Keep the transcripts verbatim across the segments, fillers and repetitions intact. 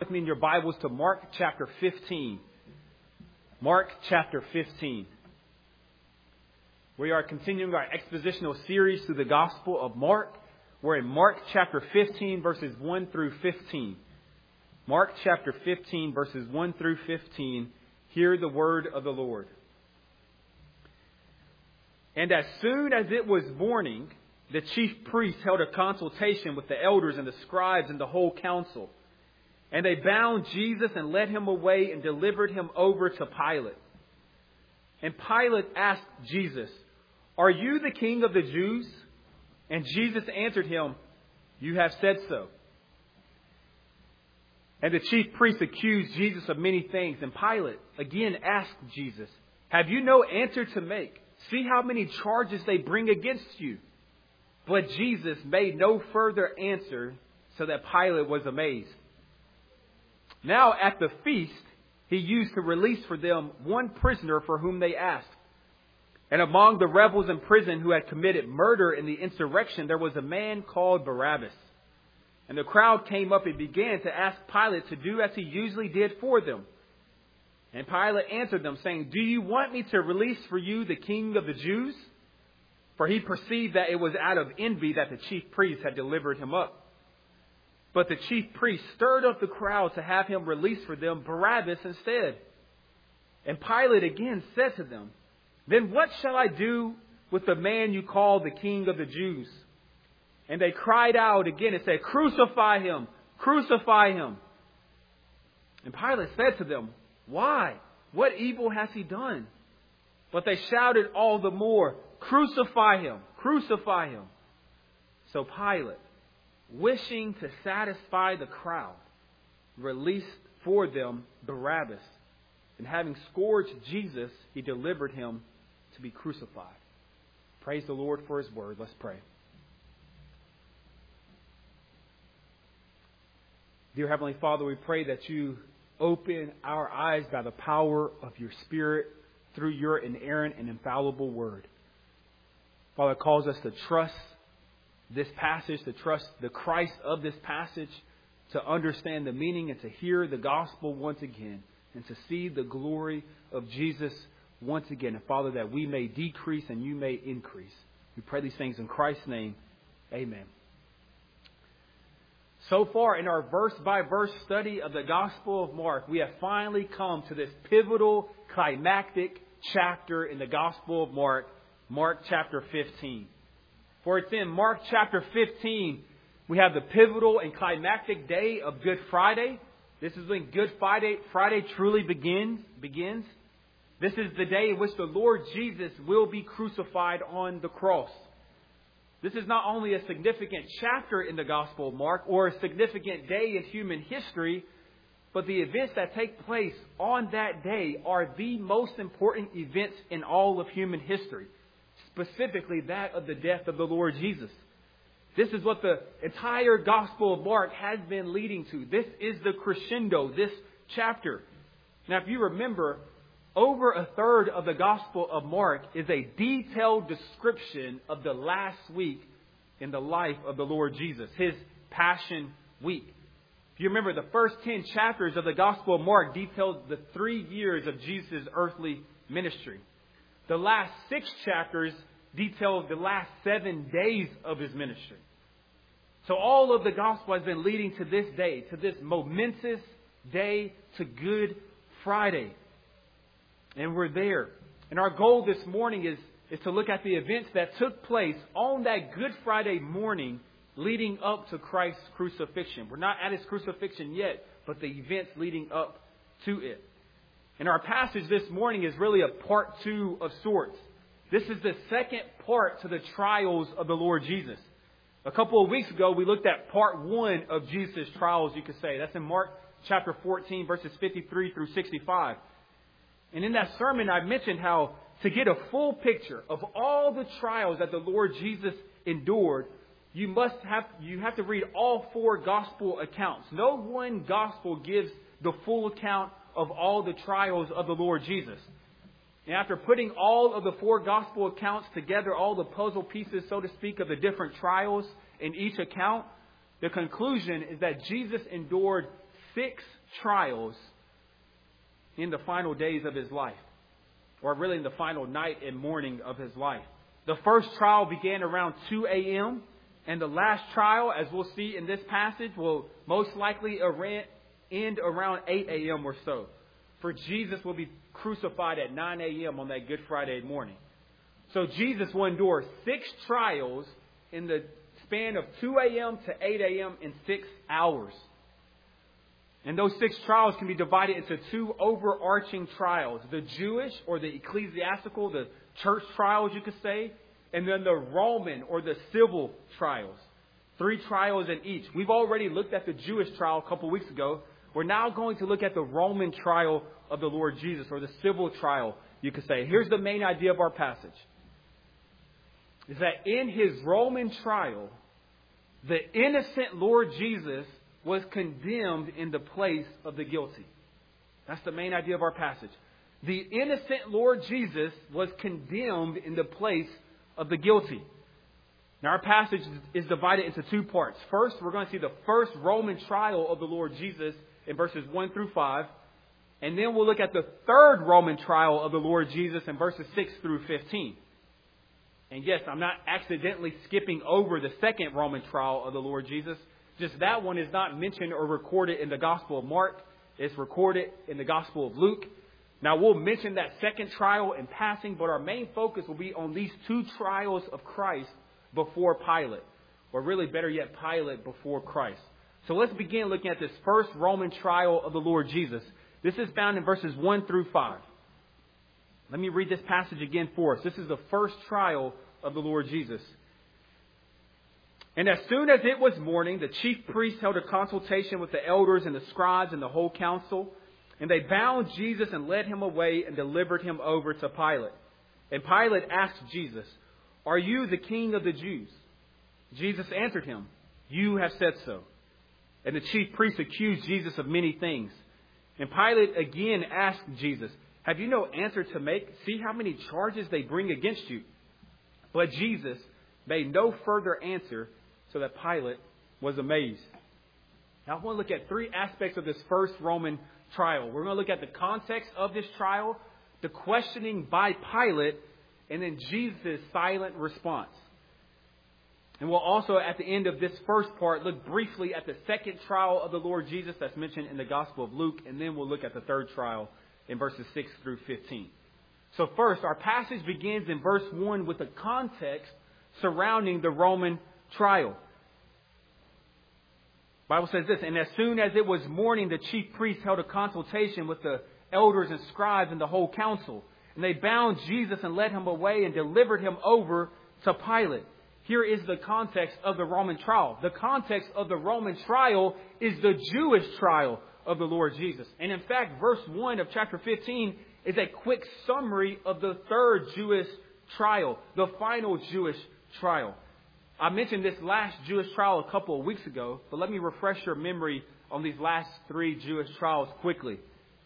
with me in your Bibles to Mark chapter fifteen. Mark chapter fifteen. We are continuing our expositional series through the Gospel of Mark. We're in Mark chapter fifteen, verses one through fifteen. Mark chapter fifteen, verses one through fifteen. Hear the word of the Lord. And as soon as it was morning, the chief priests held a consultation with the elders and the scribes and the whole council. And they bound Jesus and led him away and delivered him over to Pilate. And Pilate asked Jesus, "Are you the king of the Jews?" And Jesus answered him, "You have said so." And the chief priests accused Jesus of many things. And Pilate again asked Jesus, "Have you no answer to make? See how many charges they bring against you." But Jesus made no further answer, so that Pilate was amazed. Now at the feast, he used to release for them one prisoner for whom they asked. And among the rebels in prison who had committed murder in the insurrection, there was a man called Barabbas. And the crowd came up and began to ask Pilate to do as he usually did for them. And Pilate answered them, saying, "Do you want me to release for you the king of the Jews?" For he perceived that it was out of envy that the chief priests had delivered him up. But the chief priests stirred up the crowd to have him release for them Barabbas instead. And Pilate again said to them, "Then what shall I do with the man you call the king of the Jews?" And they cried out again and said, "Crucify him! Crucify him!" And Pilate said to them, "Why? What evil has he done?" But they shouted all the more, "Crucify him! Crucify him!" So Pilate, wishing to satisfy the crowd, released for them Barabbas. And having scourged Jesus, he delivered him to be crucified. Praise the Lord for his word. Let's pray. Dear Heavenly Father, we pray that you open our eyes by the power of your Spirit through your inerrant and infallible word. Father, it calls us to trust this passage, to trust the Christ of this passage, to understand the meaning and to hear the gospel once again, and to see the glory of Jesus once again. And Father, that we may decrease and you may increase. We pray these things in Christ's name. Amen. So far in our verse-by-verse study of the Gospel of Mark, we have finally come to this pivotal, climactic chapter in the Gospel of Mark, Mark chapter fifteen. For it's in Mark chapter fifteen, we have the pivotal and climactic day of Good Friday. This is when Good Friday, Friday truly begins, begins. This is the day in which the Lord Jesus will be crucified on the cross. This is not only a significant chapter in the Gospel of Mark or a significant day in human history, but the events that take place on that day are the most important events in all of human history. Specifically that of the death of the Lord Jesus. This is what the entire Gospel of Mark has been leading to. This is the crescendo, this chapter. Now, if you remember, over a third of the Gospel of Mark is a detailed description of the last week in the life of the Lord Jesus, his Passion Week. If you remember, the first ten chapters of the Gospel of Mark detailed the three years of Jesus' earthly ministry. The last six chapters detail the last seven days of his ministry. So all of the gospel has been leading to this day, to this momentous day, to Good Friday. And we're there. And our goal this morning is, is to look at the events that took place on that Good Friday morning leading up to Christ's crucifixion. We're not at his crucifixion yet, but the events leading up to it. And our passage this morning is really a part two of sorts. This is the second part to the trials of the Lord Jesus. A couple of weeks ago, we looked at part one of Jesus' trials, you could say. That's in Mark chapter fourteen, verses fifty-three through sixty-five. And in that sermon, I mentioned how to get a full picture of all the trials that the Lord Jesus endured, you must have, you have to read all four gospel accounts. No one gospel gives the full account of all the trials of the Lord Jesus. And after putting all of the four gospel accounts together, all the puzzle pieces, so to speak, of the different trials in each account, the conclusion is that Jesus endured six trials in the final days of his life, or really in the final night and morning of his life. The first trial began around two a.m., and the last trial, as we'll see in this passage, will most likely end around eight a.m. or so. For Jesus will be crucified at nine a.m. on that Good Friday morning. So Jesus will endure six trials in the span of two a.m. to eight a.m. in six hours. And those six trials can be divided into two overarching trials. The Jewish or the ecclesiastical, the church trials you could say, and then the Roman or the civil trials. Three trials in each. We've already looked at the Jewish trial a couple weeks ago. We're now going to look at the Roman trial of the Lord Jesus, or the civil trial, you could say. Here's the main idea of our passage. Is that in his Roman trial, the innocent Lord Jesus was condemned in the place of the guilty. That's the main idea of our passage. The innocent Lord Jesus was condemned in the place of the guilty. Now our passage is divided into two parts. First, we're going to see the first Roman trial of the Lord Jesus in verses one through five. And then we'll look at the third Roman trial of the Lord Jesus in verses six through fifteen. And yes, I'm not accidentally skipping over the second Roman trial of the Lord Jesus. Just that one is not mentioned or recorded in the Gospel of Mark. It's recorded in the Gospel of Luke. Now, we'll mention that second trial in passing, but our main focus will be on these two trials of Christ before Pilate. Or really, better yet, Pilate before Christ. So let's begin looking at this first Roman trial of the Lord Jesus. This is found in verses one through five. Let me read this passage again for us. This is the first trial of the Lord Jesus. And as soon as it was morning, the chief priests held a consultation with the elders and the scribes and the whole council. And they bound Jesus and led him away and delivered him over to Pilate. And Pilate asked Jesus, "Are you the king of the Jews?" Jesus answered him, "You have said so." And the chief priests accused Jesus of many things. And Pilate again asked Jesus, "Have you no answer to make? See how many charges they bring against you." But Jesus made no further answer, so that Pilate was amazed. Now I want to look at three aspects of this first Roman trial. We're going to look at the context of this trial, the questioning by Pilate, and then Jesus' silent response. And we'll also, at the end of this first part, look briefly at the second trial of the Lord Jesus that's mentioned in the Gospel of Luke, and then we'll look at the third trial in verses six through fifteen. So first, our passage begins in verse one with the context surrounding the Roman trial. The Bible says this, "And as soon as it was morning, the chief priests held a consultation with the elders and scribes and the whole council. And they bound Jesus and led him away and delivered him over to Pilate." Here is the context of the Roman trial. The context of the Roman trial is the Jewish trial of the Lord Jesus. And in fact, verse one of chapter fifteen is a quick summary of the third Jewish trial, the final Jewish trial. I mentioned this last Jewish trial a couple of weeks ago, but let me refresh your memory on these last three Jewish trials quickly.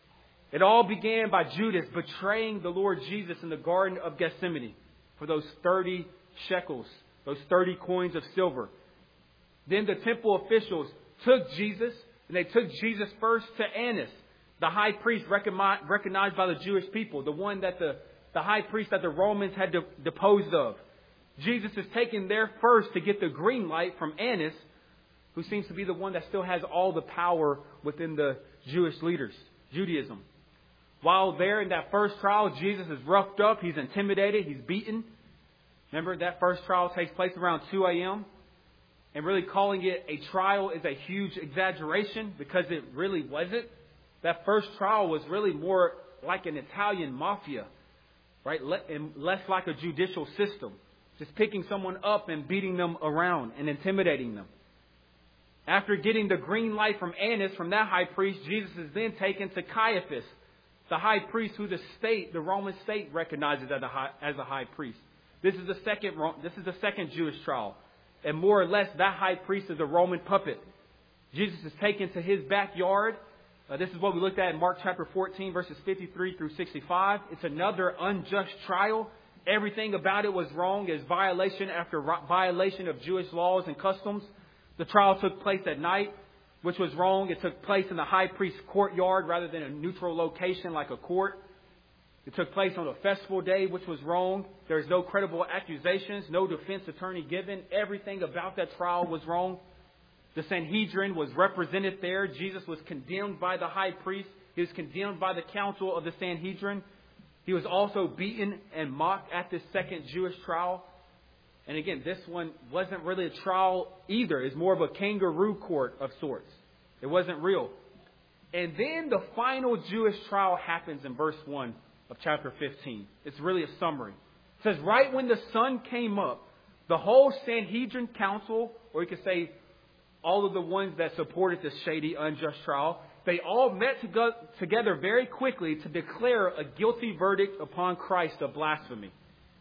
It all began by Judas betraying the Lord Jesus in the Garden of Gethsemane for those thirty shekels, those thirty coins of silver. Then the temple officials took Jesus, and they took Jesus first to Annas, the high priest recognized by the Jewish people, the one that the, the high priest that the Romans had de- deposed of. Jesus is taken there first to get the green light from Annas, who seems to be the one that still has all the power within the Jewish leaders, Judaism. While there in that first trial, Jesus is roughed up, he's intimidated, he's beaten. Remember, that first trial takes place around two a.m. And really calling it a trial is a huge exaggeration, because it really wasn't. That first trial was really more like an Italian mafia, right? And less like a judicial system. Just picking someone up and beating them around and intimidating them. After getting the green light from Annas, from that high priest, Jesus is then taken to Caiaphas, the high priest who the state, the Roman state, recognizes as a high, as a high priest. This is the second. This is the second Jewish trial, and more or less, that high priest is a Roman puppet. Jesus is taken to his backyard. Uh, this is what we looked at in Mark chapter fourteen, verses fifty-three through sixty-five. It's another unjust trial. Everything about it was wrong, as violation after violation of Jewish laws and customs. The trial took place at night. which was wrong. It took place in the high priest's courtyard rather than a neutral location like a court. It took place on a festival day, which was wrong. There's no credible accusations, no defense attorney given. Everything about that trial was wrong. The Sanhedrin was represented there. Jesus was condemned by the high priest. He was condemned by the council of the Sanhedrin. He was also beaten and mocked at this second Jewish trial. And again, this one wasn't really a trial either. It's more of a kangaroo court of sorts. It wasn't real. And then the final Jewish trial happens in verse one of chapter fifteen. It's really a summary. It says, right when the sun came up, the whole Sanhedrin council, or you could say all of the ones that supported this shady, unjust trial, they all met to go together very quickly to declare a guilty verdict upon Christ of blasphemy.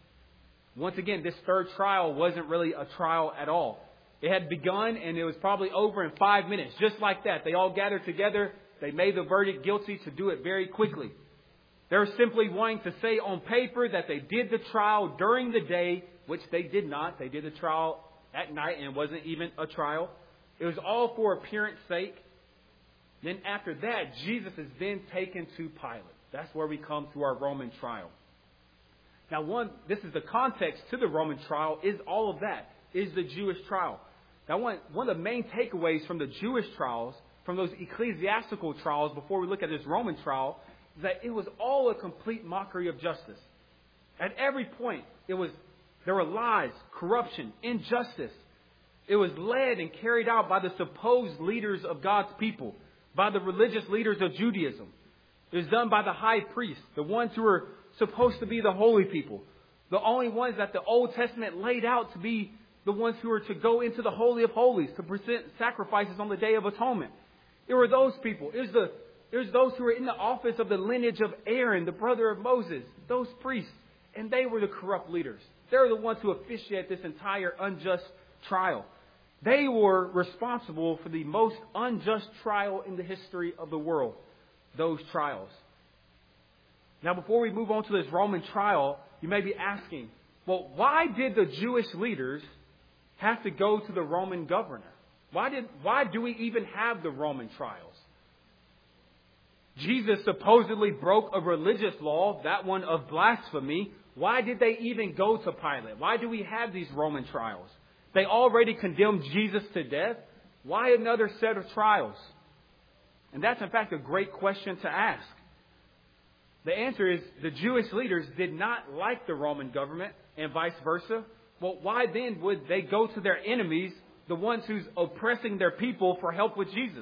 Once again, this third trial wasn't really a trial at all. It had begun and it was probably over in five minutes. Just like that. They all gathered together. They made the verdict guilty to do it very quickly. They were simply wanting to say on paper that they did the trial during the day, which they did not. They did the trial at night and it wasn't even a trial. It was all for appearance sake. Then after that, Jesus is then taken to Pilate. That's where we come to our Roman trial. Now, one, this is the context to the Roman trial, is all of that, is the Jewish trial. Now, one, one of the main takeaways from the Jewish trials, from those ecclesiastical trials, before we look at this Roman trial, is that it was all a complete mockery of justice. At every point, it was there were lies, corruption, injustice. It was led and carried out by the supposed leaders of God's people, by the religious leaders of Judaism. It was done by the high priests, the ones who were supposed to be the holy people, the only ones that the Old Testament laid out to be the ones who were to go into the Holy of Holies to present sacrifices on the Day of Atonement. It were those people. It was the it was those who were in the office of the lineage of Aaron, the brother of Moses, those priests, and they were the corrupt leaders. They were the ones who officiated this entire unjust trial. They were responsible for the most unjust trial in the history of the world, those trials. Now, before we move on to this Roman trial, you may be asking, well, why did the Jewish leaders have to go to the Roman governor? Why did, why do we even have the Roman trials? Jesus supposedly broke a religious law, that one of blasphemy. Why did they even go to Pilate? Why do we have these Roman trials? They already condemned Jesus to death. Why another set of trials? And that's, in fact, a great question to ask. The answer is the Jewish leaders did not like the Roman government and vice versa. Well, why then would they go to their enemies, the ones who's oppressing their people, for help with Jesus?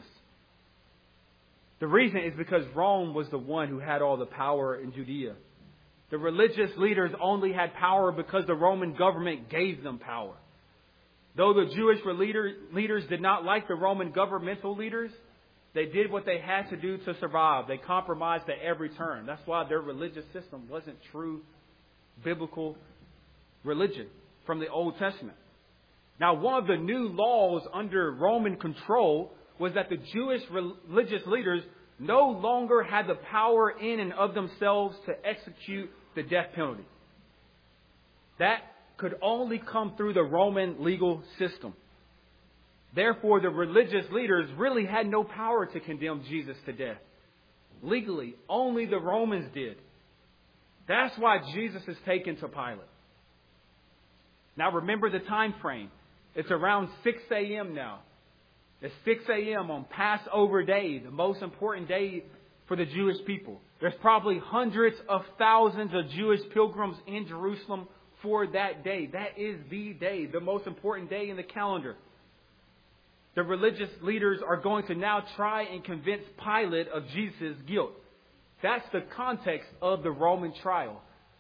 The reason is because Rome was the one who had all the power in Judea. The religious leaders only had power because the Roman government gave them power. Though the Jewish leader, leaders did not like the Roman governmental leaders, they did what they had to do to survive. They compromised at every turn. That's why their religious system wasn't true biblical religion from the Old Testament. Now, one of the new laws under Roman control was that the Jewish religious leaders no longer had the power in and of themselves to execute the death penalty. That could only come through the Roman legal system. Therefore, the religious leaders really had no power to condemn Jesus to death. Legally, only the Romans did. That's why Jesus is taken to Pilate. Now remember the time frame. It's around six a.m. now. It's six a.m. on Passover Day, the most important day for the Jewish people. There's probably hundreds of thousands of Jewish pilgrims in Jerusalem for that day. That is the day, the most important day in the calendar. The religious leaders are going to now try and convince Pilate of Jesus' guilt. That's the context of the Roman trial.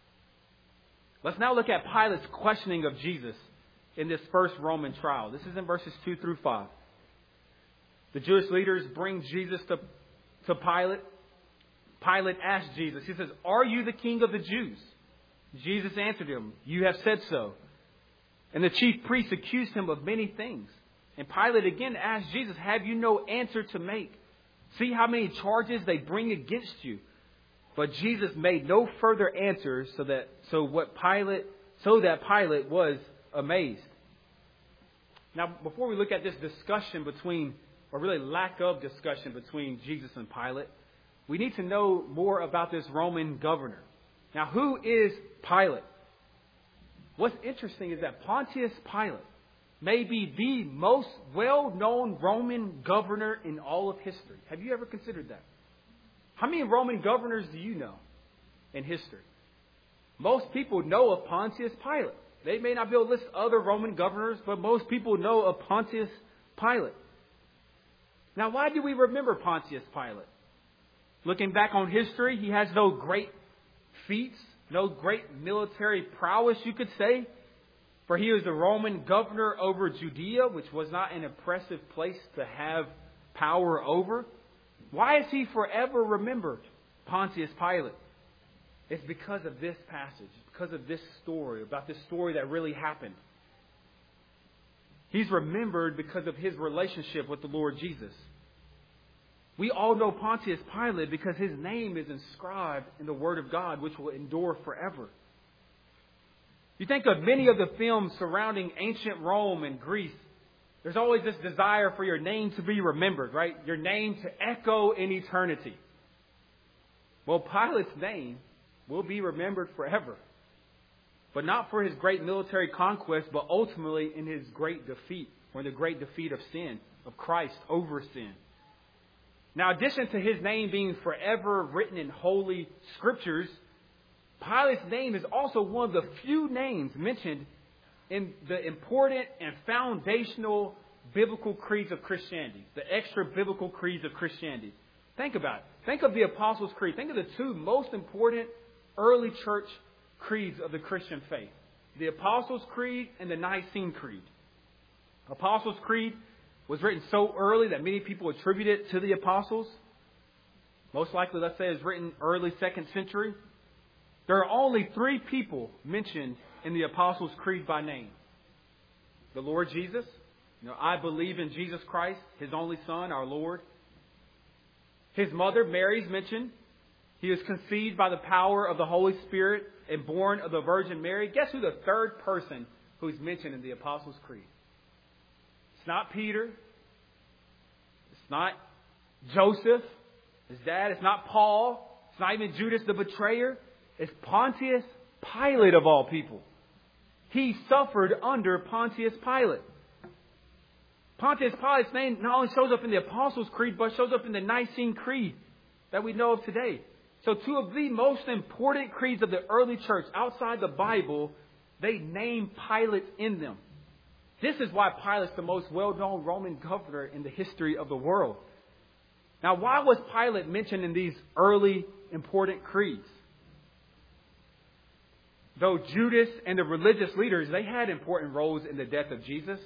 Let's now look at Pilate's questioning of Jesus in this first Roman trial. This is in verses two through five. The Jewish leaders bring Jesus to, to Pilate. Pilate asked Jesus, he says, "Are you the king of the Jews?" Jesus answered him, "You have said so." And the chief priests accused him of many things. And Pilate again asked Jesus, "Have you no answer to make? See how many charges they bring against you." But Jesus made no further answers, so that so what Pilate so that Pilate was amazed. Now, before we look at this discussion between or really lack of discussion between Jesus and Pilate, we need to know more about this Roman governor. Now, who is Pilate? What's interesting is that Pontius Pilate may be the most well-known Roman governor in all of history. Have you ever considered that? How many Roman governors do you know in history? Most people know of Pontius Pilate. They may not be able to list other Roman governors, but most people know of Pontius Pilate. Now, why do we remember Pontius Pilate? Looking back on history, he has no great feats, no great military prowess, you could say. For he was the Roman governor over Judea, which was not an impressive place to have power over. Why is he forever remembered, Pontius Pilate? It's because of this passage, because of this story, about this story that really happened. He's remembered because of his relationship with the Lord Jesus. We all know Pontius Pilate because his name is inscribed in the Word of God, which will endure forever. You think of many of the films surrounding ancient Rome and Greece. There's always this desire for your name to be remembered, right? Your name to echo in eternity. Well, Pilate's name will be remembered forever. But not for his great military conquest, but ultimately in his great defeat, or in the great defeat of sin, of Christ over sin. Now, in addition to his name being forever written in holy scriptures, Pilate's name is also one of the few names mentioned in the important and foundational biblical creeds of Christianity, the extra biblical creeds of Christianity. Think about it. Think of the Apostles' Creed. Think of the two most important early church creeds of the Christian faith. The Apostles' Creed and the Nicene Creed. Apostles' Creed was written so early that many people attribute it to the apostles. Most likely, let's say, it was written early second century. There are only three people mentioned in the Apostles' Creed by name. The Lord Jesus. You know, I believe in Jesus Christ, His only Son, our Lord. His mother, Mary, is mentioned. He was conceived by the power of the Holy Spirit and born of the Virgin Mary. Guess who the third person who's mentioned in the Apostles' Creed? It's not Peter. It's not Joseph, his dad. It's not Paul. It's not even Judas the betrayer. It's Pontius Pilate of all people. He suffered under Pontius Pilate. Pontius Pilate's name not only shows up in the Apostles' Creed, but shows up in the Nicene Creed that we know of today. So two of the most important creeds of the early church outside the Bible, they name Pilate in them. This is why Pilate's the most well-known Roman governor in the history of the world. Now, why was Pilate mentioned in these early important creeds? Though Judas and the religious leaders, they had important roles in the death of Jesus.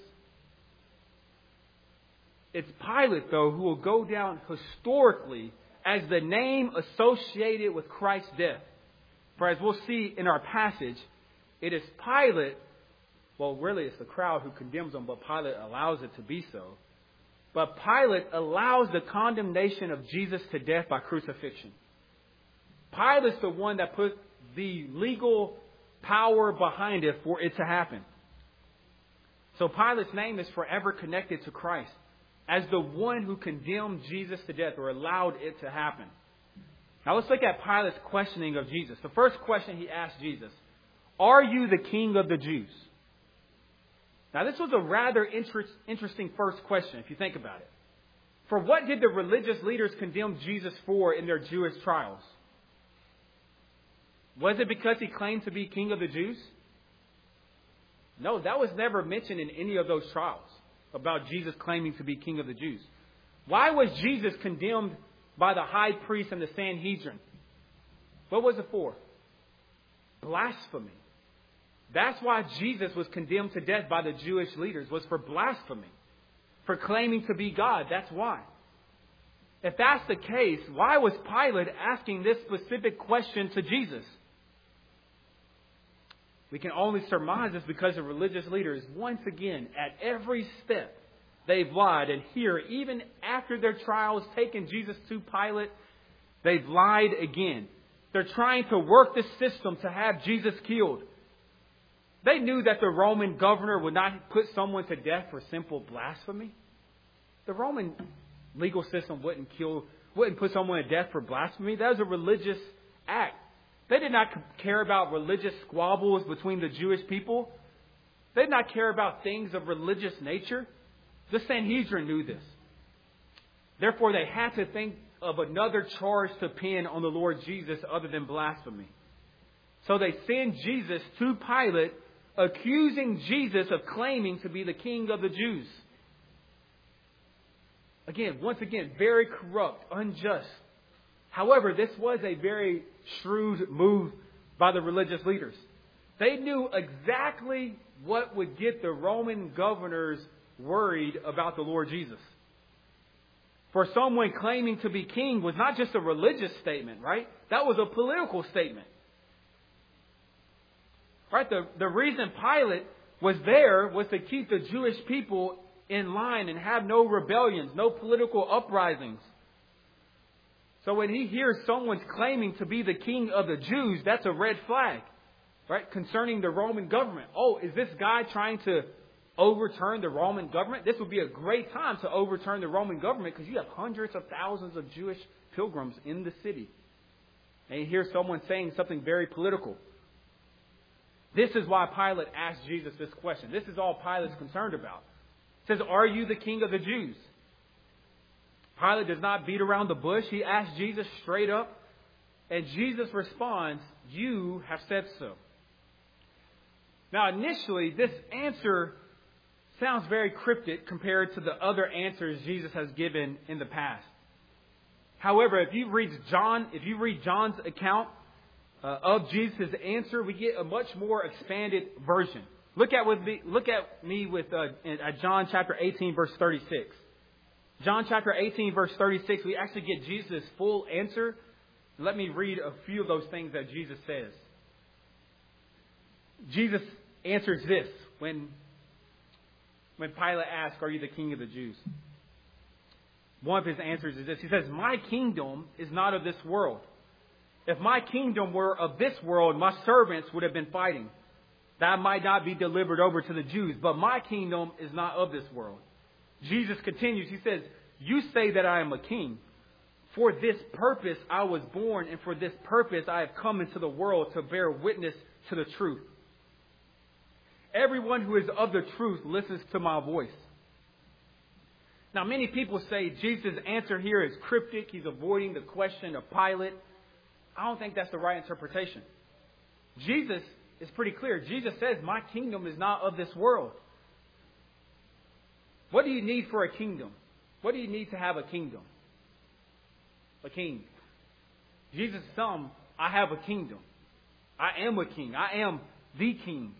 It's Pilate, though, who will go down historically as the name associated with Christ's death. For as we'll see in our passage, it is Pilate, well, really it's the crowd who condemns him, but Pilate allows it to be so. But Pilate allows the condemnation of Jesus to death by crucifixion. Pilate's the one that put the legal power behind it for it to happen. So Pilate's name is forever connected to Christ as the one who condemned Jesus to death or allowed it to happen. Now let's look at Pilate's questioning of Jesus. The first question he asked Jesus, "Are you the king of the Jews?" Now this was a rather interest, interesting first question if you think about it. For what did the religious leaders condemn Jesus for in their Jewish trials? Was it because he claimed to be king of the Jews? No, that was never mentioned in any of those trials about Jesus claiming to be king of the Jews. Why was Jesus condemned by the high priest and the Sanhedrin? What was it for? Blasphemy. That's why Jesus was condemned to death by the Jewish leaders, was for blasphemy, for claiming to be God. That's why. If that's the case, why was Pilate asking this specific question to Jesus? We can only surmise this because the religious leaders, once again, at every step, they've lied. And here, even after their trials taken Jesus to Pilate, they've lied again. They're trying to work the system to have Jesus killed. They knew that the Roman governor would not put someone to death for simple blasphemy. the Roman legal system wouldn't kill, wouldn't put someone to death for blasphemy. That was a religious act. They did not care about religious squabbles between the Jewish people. They did not care about things of religious nature. The Sanhedrin knew this. Therefore, they had to think of another charge to pin on the Lord Jesus other than blasphemy. So they send Jesus to Pilate, accusing Jesus of claiming to be the king of the Jews. Again, once again, very corrupt, unjust. However, this was a very shrewd move by the religious leaders. They knew exactly what would get the Roman governors worried about the Lord Jesus. For someone claiming to be king was not just a religious statement, right? That was a political statement. Right? The, the reason Pilate was there was to keep the Jewish people in line and have no rebellions, no political uprisings. So when he hears someone's claiming to be the king of the Jews, that's a red flag, right? Concerning the Roman government. Oh, is this guy trying to overturn the Roman government? This would be a great time to overturn the Roman government because you have hundreds of thousands of Jewish pilgrims in the city. And you hear someone saying something very political. This is why Pilate asked Jesus this question. This is all Pilate's concerned about. He says, "Are you the king of the Jews?" Pilate does not beat around the bush. He asks Jesus straight up. And Jesus responds, "You have said so." Now, initially, this answer sounds very cryptic compared to the other answers Jesus has given in the past. However, if you read John, if you read John's account uh, of Jesus' answer, we get a much more expanded version. Look at with me, look at me with uh, at John chapter eighteen, verse thirty-six. John chapter eighteen, verse thirty-six, we actually get Jesus' full answer. Let me read a few of those things that Jesus says. Jesus answers this when, when Pilate asks, "Are you the king of the Jews?" One of his answers is this. He says, "My kingdom is not of this world. If my kingdom were of this world, my servants would have been fighting, that I might not be delivered over to the Jews. But my kingdom is not of this world." Jesus continues. He says, "You say that I am a king. For this purpose I was born, and for this purpose I have come into the world to bear witness to the truth. Everyone who is of the truth listens to my voice." Now, many people say Jesus' answer here is cryptic. He's avoiding the question of Pilate. I don't think that's the right interpretation. Jesus is pretty clear. Jesus says, "My kingdom is not of this world." What do you need for a kingdom? What do you need to have a kingdom? A king. Jesus is telling them, "I have a kingdom. I am a king. I am the king."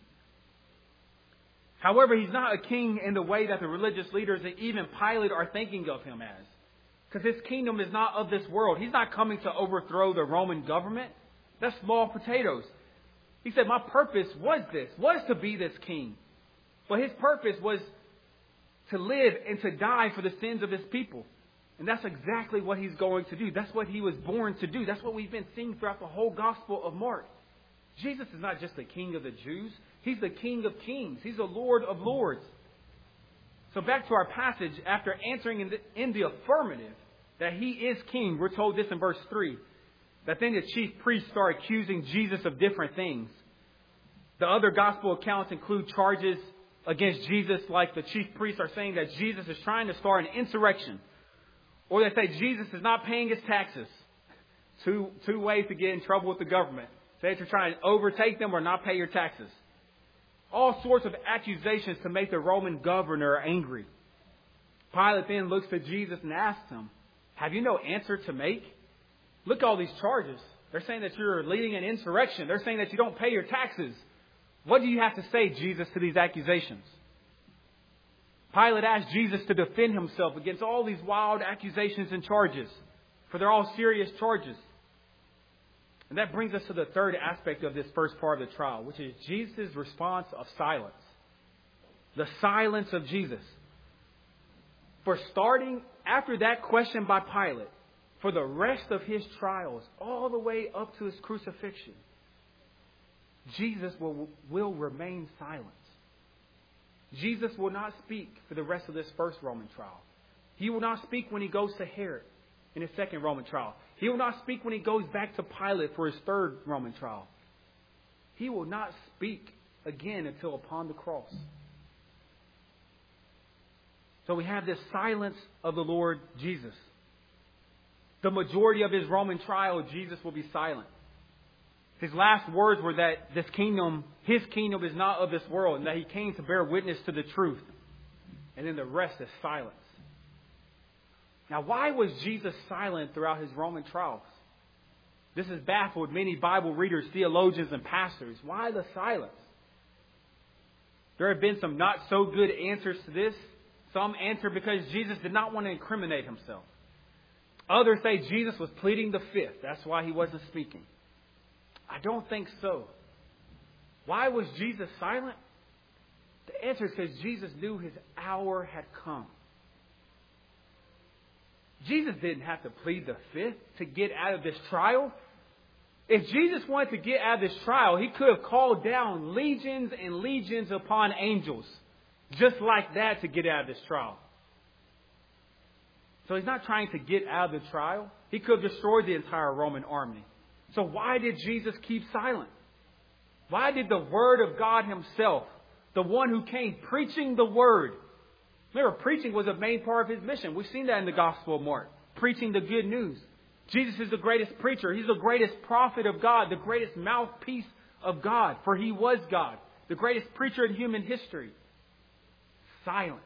However, he's not a king in the way that the religious leaders and even Pilate are thinking of him as. Because his kingdom is not of this world. He's not coming to overthrow the Roman government. That's small potatoes. He said, "My purpose was this, was to be this king." But his purpose was to live and to die for the sins of his people. And that's exactly what he's going to do. That's what he was born to do. That's what we've been seeing throughout the whole Gospel of Mark. Jesus is not just the King of the Jews. He's the King of kings. He's the Lord of lords. So back to our passage, after answering in the, in the affirmative that he is king, we're told this in verse three, that then the chief priests start accusing Jesus of different things. The other gospel accounts include charges against Jesus, like the chief priests are saying that Jesus is trying to start an insurrection. Or they say Jesus is not paying his taxes. Two, two ways to get in trouble with the government. Say that you're trying to overtake them or not pay your taxes. All sorts of accusations to make the Roman governor angry. Pilate then looks to Jesus and asks him, "Have you no answer to make? Look at all these charges. They're saying that you're leading an insurrection. They're saying that you don't pay your taxes. What do you have to say, Jesus, to these accusations?" Pilate asked Jesus to defend himself against all these wild accusations and charges, for they're all serious charges. And that brings us to the third aspect of this first part of the trial, which is Jesus' response of silence. The silence of Jesus. For starting after that question by Pilate, for the rest of his trials, all the way up to his crucifixion, Jesus will, will remain silent. Jesus will not speak for the rest of this first Roman trial. He will not speak when he goes to Herod in his second Roman trial. He will not speak when he goes back to Pilate for his third Roman trial. He will not speak again until upon the cross. So we have this silence of the Lord Jesus. The majority of his Roman trial, Jesus will be silent. His last words were that this kingdom, his kingdom is not of this world, and that he came to bear witness to the truth. And then the rest is silence. Now, why was Jesus silent throughout his Roman trials? This has baffled many Bible readers, theologians, and pastors. Why the silence? There have been some not so good answers to this. Some answer because Jesus did not want to incriminate himself. Others say Jesus was pleading the fifth. That's why he wasn't speaking. I don't think so. Why was Jesus silent? The answer is because Jesus knew his hour had come. Jesus didn't have to plead the fifth to get out of this trial. If Jesus wanted to get out of this trial, he could have called down legions and legions upon angels, just like that, to get out of this trial. So he's not trying to get out of the trial. He could have destroyed the entire Roman army. So why did Jesus keep silent? Why did the Word of God himself, the one who came preaching the Word, remember, preaching was a main part of his mission. We've seen that in the Gospel of Mark. Preaching the good news. Jesus is the greatest preacher. He's the greatest prophet of God. The greatest mouthpiece of God. For he was God. The greatest preacher in human history. Silent.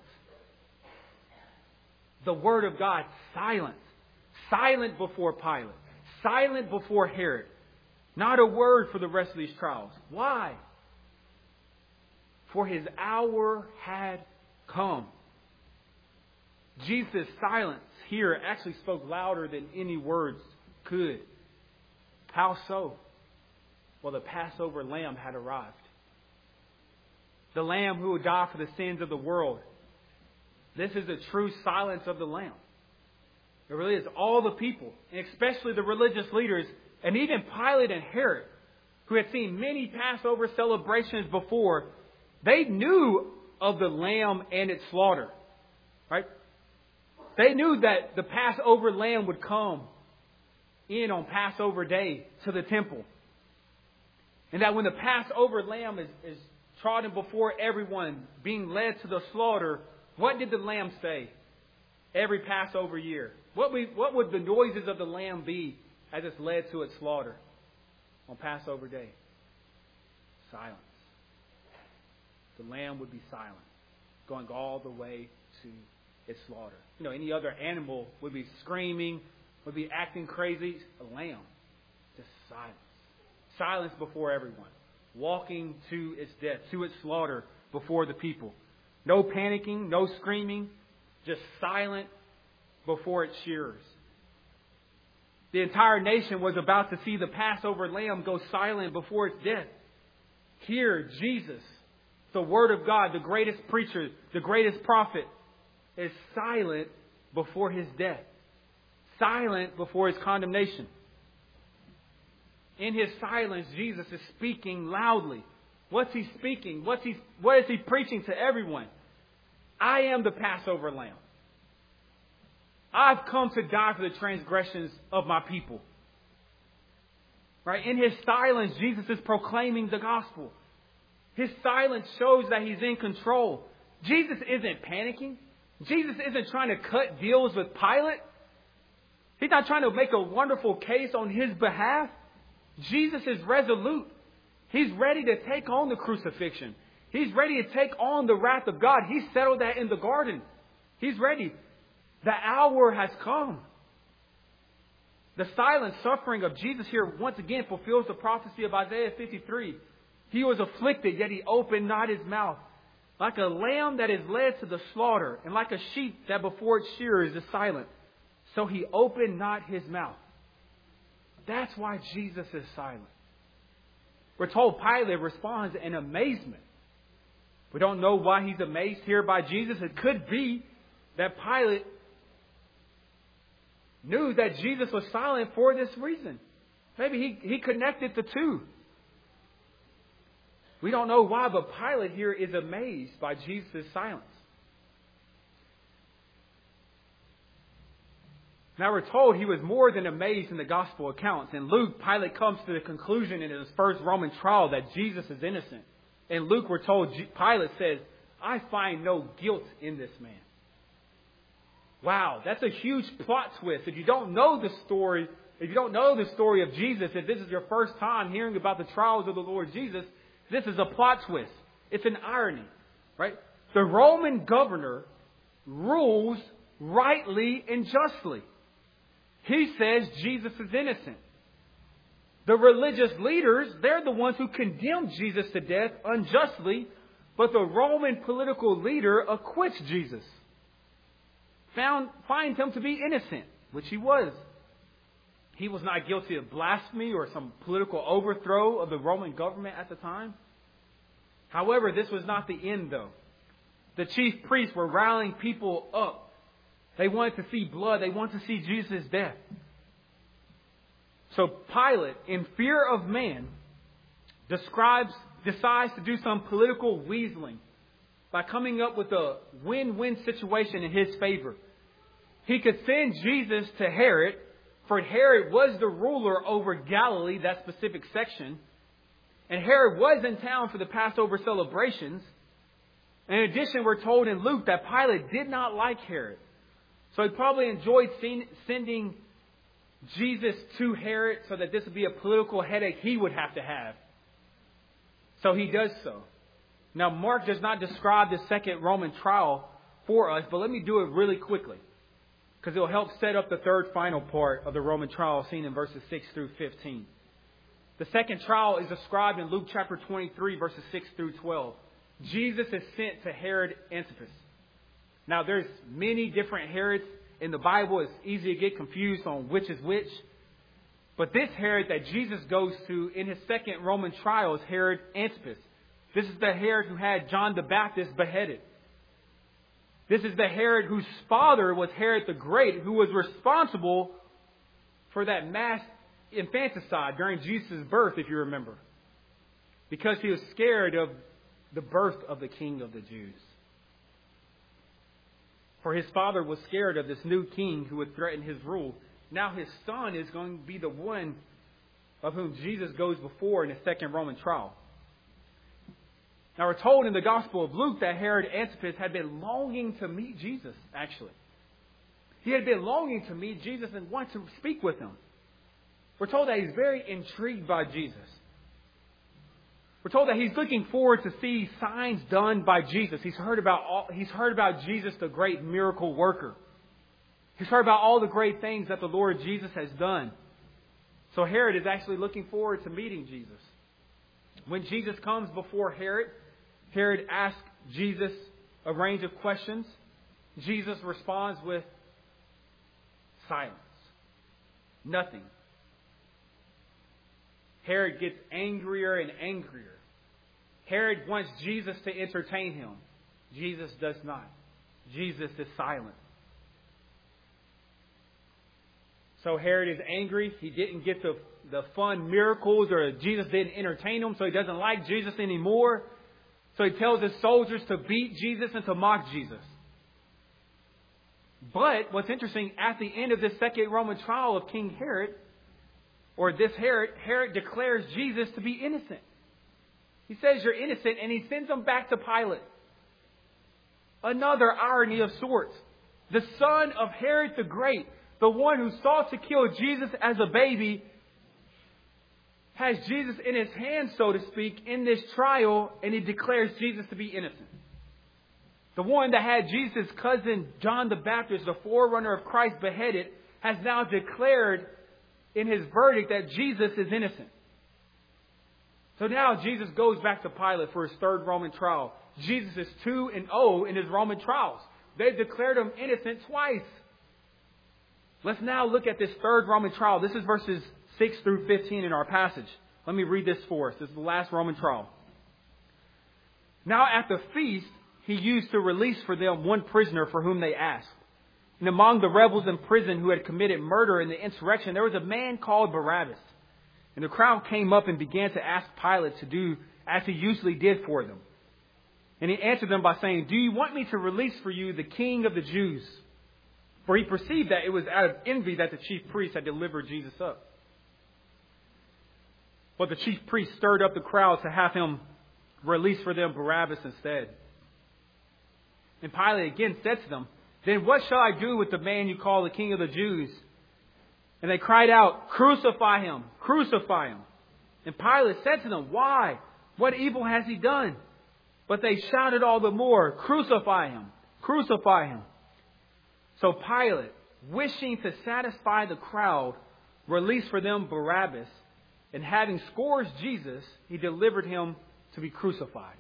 The Word of God, silent. Silent before Pilate. Silent before Herod. Not a word for the rest of these trials. Why? For his hour had come. Jesus' silence here actually spoke louder than any words could. How so? Well, the Passover lamb had arrived. The lamb who would die for the sins of the world. This is the true silence of the lamb. It really is. All the people, and especially the religious leaders, and even Pilate and Herod, who had seen many Passover celebrations before, they knew of the lamb and its slaughter. Right? They knew that the Passover lamb would come in on Passover Day to the temple. And that when the Passover lamb is, is trodden before everyone, being led to the slaughter, what did the lamb say every Passover year? What, we, what would the noises of the lamb be as it's led to its slaughter on Passover Day? Silence. The lamb would be silent, going all the way to its slaughter. You know, any other animal would be screaming, would be acting crazy. A lamb, just silence. Silence before everyone. Walking to its death, to its slaughter before the people. No panicking, no screaming, just silent before its shearers. The entire nation was about to see the Passover lamb go silent before its death. Here, Jesus, the Word of God, the greatest preacher, the greatest prophet, is silent before his death. Silent before his condemnation. In his silence, Jesus is speaking loudly. What's he speaking? What's he, what is he preaching to everyone? I am the Passover lamb. I've come to die for the transgressions of my people. Right? In his silence, Jesus is proclaiming the gospel. His silence shows that he's in control. Jesus isn't panicking. Jesus isn't trying to cut deals with Pilate. He's not trying to make a wonderful case on his behalf. Jesus is resolute. He's ready to take on the crucifixion. He's ready to take on the wrath of God. He settled that in the garden. He's ready. The hour has come. The silent suffering of Jesus here once again fulfills the prophecy of Isaiah fifty-three. He was afflicted, yet he opened not his mouth. Like a lamb that is led to the slaughter, and like a sheep that before its shearers is silent, so he opened not his mouth. That's why Jesus is silent. We're told Pilate responds in amazement. We don't know why he's amazed here by Jesus. It could be that Pilate knew that Jesus was silent for this reason. Maybe he, he connected the two. We don't know why, but Pilate here is amazed by Jesus' silence. Now we're told he was more than amazed in the gospel accounts. In Luke, Pilate comes to the conclusion in his first Roman trial that Jesus is innocent. In Luke, we're told Pilate says, I find no guilt in this man. Wow, that's a huge plot twist. If you don't know the story, if you don't know the story of Jesus, if this is your first time hearing about the trials of the Lord Jesus, this is a plot twist. It's an irony, right? The Roman governor rules rightly and justly. He says Jesus is innocent. The religious leaders, they're the ones who condemn Jesus to death unjustly, but the Roman political leader acquits Jesus. Found, finds him to be innocent, which he was. He was not guilty of blasphemy or some political overthrow of the Roman government at the time. However, this was not the end, though. The chief priests were rallying people up. They wanted to see blood. They wanted to see Jesus' death. So Pilate, in fear of man, describes, decides to do some political weaseling by coming up with a win-win situation in his favor. He could send Jesus to Herod, for Herod was the ruler over Galilee, that specific section. And Herod was in town for the Passover celebrations. In addition, we're told in Luke that Pilate did not like Herod. So he probably enjoyed seeing, sending Jesus to Herod so that this would be a political headache he would have to have. So he does so. Now, Mark does not describe the second Roman trial for us, but let me do it really quickly, because it'll help set up the third final part of the Roman trial seen in verses six through fifteen. The second trial is described in Luke chapter twenty-three, verses six through twelve. Jesus is sent to Herod Antipas. Now, there's many different Herods in the Bible. It's easy to get confused on which is which. But this Herod that Jesus goes to in his second Roman trial is Herod Antipas. This is the Herod who had John the Baptist beheaded. This is the Herod whose father was Herod the Great, who was responsible for that mass infanticide during Jesus' birth, if you remember. Because he was scared of the birth of the King of the Jews. For his father was scared of this new king who would threaten his rule. Now his son is going to be the one of whom Jesus goes before in the second Roman trial. Now we're told in the Gospel of Luke that Herod Antipas had been longing to meet Jesus, actually. He had been longing to meet Jesus and want to speak with him. We're told that he's very intrigued by Jesus. We're told that he's looking forward to see signs done by Jesus. He's heard about all, he's heard about Jesus, the great miracle worker. He's heard about all the great things that the Lord Jesus has done. So Herod is actually looking forward to meeting Jesus. When Jesus comes before Herod, Herod asks Jesus a range of questions. Jesus responds with silence. Nothing. Herod gets angrier and angrier. Herod wants Jesus to entertain him. Jesus does not. Jesus is silent. So Herod is angry. He didn't get the, the fun miracles, or Jesus didn't entertain him, so he doesn't like Jesus anymore. So he tells his soldiers to beat Jesus and to mock Jesus. But what's interesting, at the end of this second Roman trial of King Herod, or this Herod, Herod declares Jesus to be innocent. He says you're innocent, and he sends him back to Pilate. Another irony of sorts. The son of Herod the Great, the one who sought to kill Jesus as a baby, has Jesus in his hands, so to speak, in this trial, and he declares Jesus to be innocent. The one that had Jesus' cousin John the Baptist, the forerunner of Christ, beheaded, has now declared in his verdict that Jesus is innocent. So now Jesus goes back to Pilate for his third Roman trial. Jesus is two and oh in his Roman trials. They've declared him innocent twice. Let's now look at this third Roman trial. This is verses six through fifteen in our passage. Let me read this for us. This is the last Roman trial. Now at the feast, he used to release for them one prisoner for whom they asked. And among the rebels in prison who had committed murder in the insurrection, there was a man called Barabbas. And the crowd came up and began to ask Pilate to do as he usually did for them. And he answered them by saying, "Do you want me to release for you the king of the Jews?" For he perceived that it was out of envy that the chief priests had delivered Jesus up. But the chief priests stirred up the crowd to have him release for them Barabbas instead. And Pilate again said to them, "Then what shall I do with the man you call the King of the Jews?" And they cried out, "Crucify him! Crucify him!" And Pilate said to them, "Why? What evil has he done?" But they shouted all the more, "Crucify him! Crucify him!" So Pilate, wishing to satisfy the crowd, released for them Barabbas, and having scourged Jesus, he delivered him to be crucified.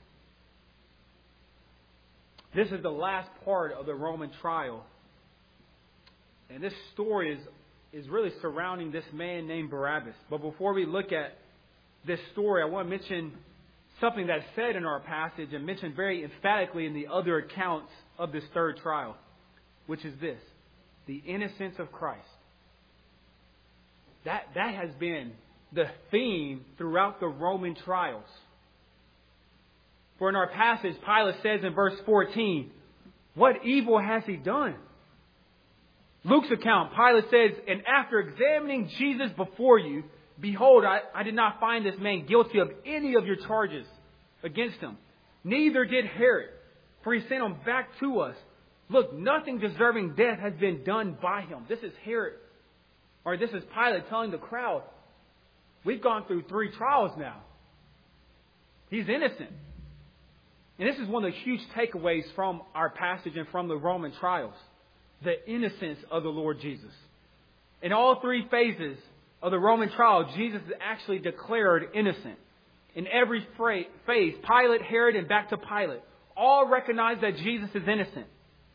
This is the last part of the Roman trial. And this story is, is really surrounding this man named Barabbas. But before we look at this story, I want to mention something that's said in our passage and mentioned very emphatically in the other accounts of this third trial, which is this: the innocence of Christ. That, that has been the theme throughout the Roman trials. For in our passage, Pilate says in verse fourteen, "What evil has he done?" Luke's account, Pilate says, "And after examining Jesus before you, behold, I, I did not find this man guilty of any of your charges against him. Neither did Herod, for he sent him back to us. Look, nothing deserving death has been done by him." This is Herod, or this is Pilate telling the crowd, we've gone through three trials now. He's innocent. And this is one of the huge takeaways from our passage and from the Roman trials: the innocence of the Lord Jesus. In all three phases of the Roman trial, Jesus is actually declared innocent. In every phase, Pilate, Herod, and back to Pilate, all recognize that Jesus is innocent.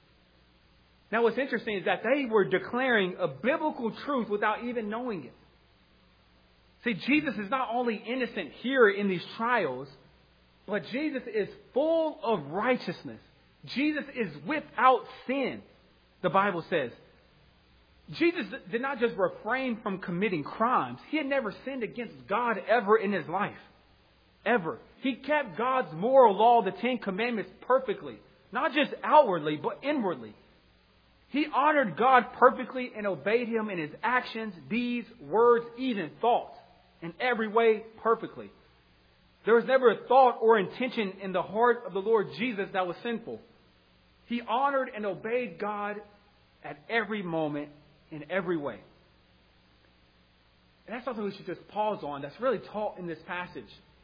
Now, what's interesting is that they were declaring a biblical truth without even knowing it. See, Jesus is not only innocent here in these trials, but Jesus is full of righteousness. Jesus is without sin, the Bible says. Jesus did not just refrain from committing crimes. He had never sinned against God ever in his life. Ever. He kept God's moral law, the Ten Commandments, perfectly. Not just outwardly, but inwardly. He honored God perfectly and obeyed him in his actions, deeds, words, even thoughts. In every way, perfectly. There was never a thought or intention in the heart of the Lord Jesus that was sinful. He honored and obeyed God at every moment, in every way. And that's something we should just pause on. That's really taught in this passage.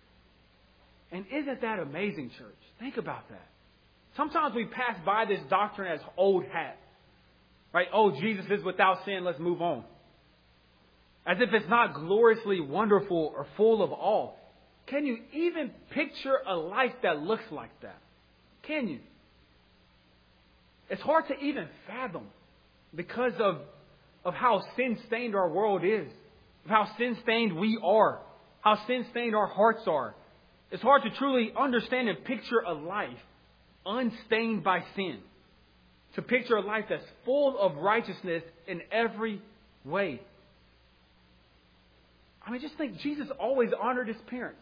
And isn't that amazing, church? Think about that. Sometimes we pass by this doctrine as old hat. Right? Oh, Jesus is without sin. Let's move on. As if it's not gloriously wonderful or full of awe. Can you even picture a life that looks like that? Can you? It's hard to even fathom because of, of how sin-stained our world is. Of how sin-stained we are. How sin-stained our hearts are. It's hard to truly understand and picture a life unstained by sin. To picture a life that's full of righteousness in every way. I mean, just think, Jesus always honored his parents.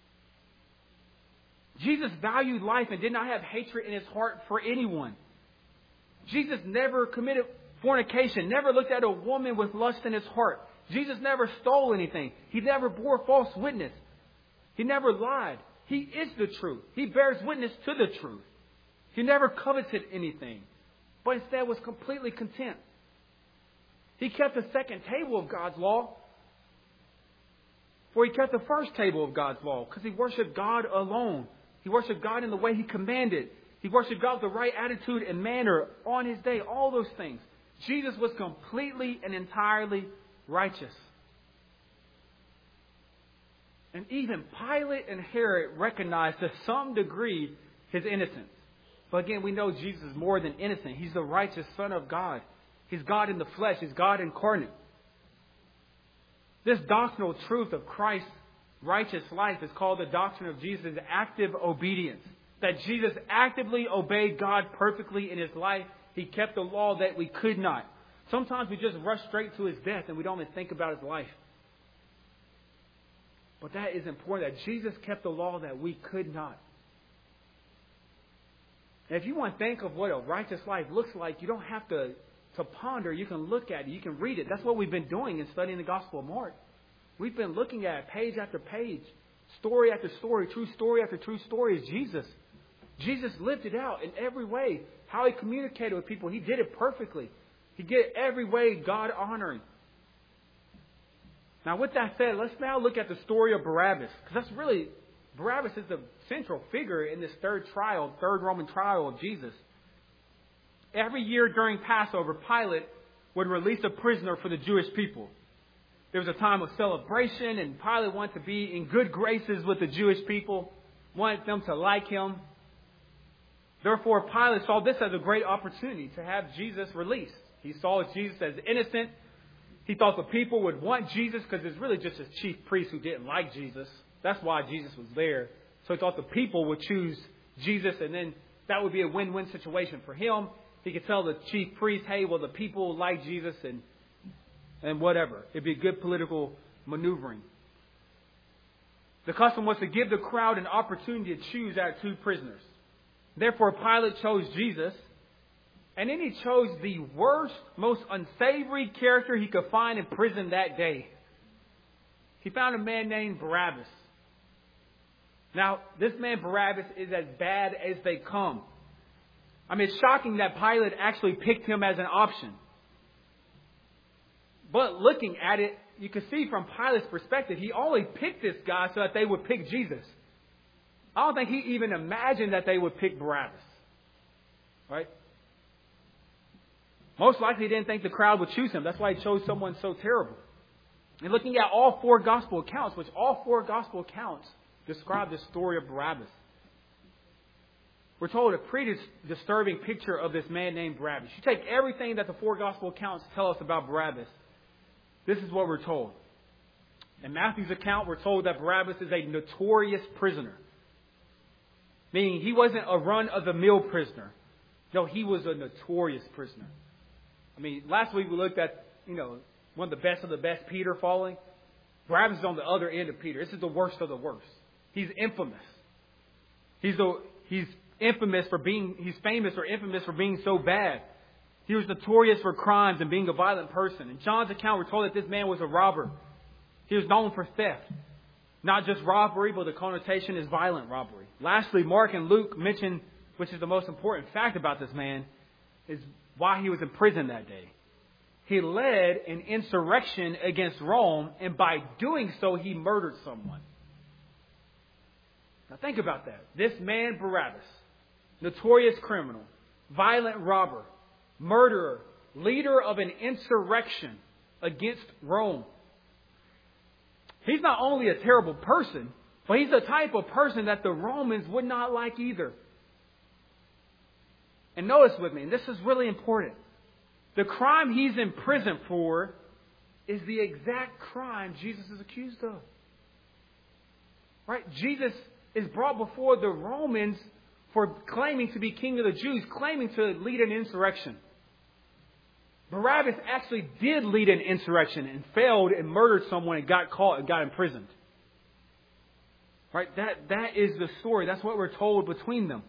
Jesus valued life and did not have hatred in his heart for anyone. Jesus never committed fornication, never looked at a woman with lust in his heart. Jesus never stole anything. He never bore false witness. He never lied. He is the truth. He bears witness to the truth. He never coveted anything, but instead was completely content. He kept the second table of God's law, for he kept the first table of God's law, because he worshiped God alone. He worshiped God in the way he commanded. He worshiped God with the right attitude and manner on his day. All those things. Jesus was completely and entirely righteous. And even Pilate and Herod recognized to some degree his innocence. But again, we know Jesus is more than innocent. He's the righteous Son of God. He's God in the flesh. He's God incarnate. This doctrinal truth of Christ's righteous life is called the doctrine of Jesus' active obedience. That Jesus actively obeyed God perfectly in his life. He kept the law that we could not. Sometimes we just rush straight to his death and we don't even think about his life. But that is important, that Jesus kept the law that we could not. And if you want to think of what a righteous life looks like, you don't have to, to to ponder. You can look at it. You can read it. That's what we've been doing in studying the Gospel of Mark. We've been looking at it page after page, story after story, true story after true story is Jesus. Jesus lived it out in every way. How He communicated with people, He did it perfectly. He did it every way God honoring. Now, with that said, let's now look at the story of Barabbas. Because that's really, Barabbas is the central figure in this third trial, third Roman trial of Jesus. Every year during Passover, Pilate would release a prisoner for the Jewish people. There was a time of celebration, and Pilate wanted to be in good graces with the Jewish people, wanted them to like him. Therefore, Pilate saw this as a great opportunity to have Jesus released. He saw Jesus as innocent. He thought the people would want Jesus because it's really just his chief priest who didn't like Jesus. That's why Jesus was there. So he thought the people would choose Jesus, and then that would be a win-win situation for him. He could tell the chief priest, hey, well, the people like Jesus and and whatever. It'd be good political maneuvering. The custom was to give the crowd an opportunity to choose out of two prisoners. Therefore, Pilate chose Jesus, and then he chose the worst, most unsavory character he could find in prison that day. He found a man named Barabbas. Now, this man Barabbas is as bad as they come. I mean, it's shocking that Pilate actually picked him as an option. But looking at it, you can see from Pilate's perspective, he only picked this guy so that they would pick Jesus. I don't think he even imagined that they would pick Barabbas. Right? Most likely he didn't think the crowd would choose him. That's why he chose someone so terrible. And looking at all four gospel accounts, which all four gospel accounts describe the story of Barabbas, we're told a pretty disturbing picture of this man named Barabbas. You take everything that the four gospel accounts tell us about Barabbas. This is what we're told. In Matthew's account, we're told that Barabbas is a notorious prisoner. Meaning he wasn't a run-of-the-mill prisoner. No, he was a notorious prisoner. I mean, last week we looked at, you know, one of the best of the best, Peter falling. Barabbas is on the other end of Peter. This is the worst of the worst. He's infamous. He's the, he's infamous for being, he's famous or infamous for being so bad. He was notorious for crimes and being a violent person. In John's account, we're told that this man was a robber. He was known for theft. Not just robbery, but the connotation is violent robbery. Lastly, Mark and Luke mention, which is the most important fact about this man, is why he was in prison that day. He led an insurrection against Rome, and by doing so, he murdered someone. Now think about that. This man, Barabbas, notorious criminal, violent robber, murderer, leader of an insurrection against Rome. He's not only a terrible person, but he's the type of person that the Romans would not like either. And notice with me, and this is really important, the crime he's in prison for is the exact crime Jesus is accused of. Right? Jesus is brought before the Romans for claiming to be king of the Jews, claiming to lead an insurrection. Barabbas actually did lead an insurrection and failed and murdered someone and got caught and got imprisoned. Right? That, that is the story. That's what we're told between them.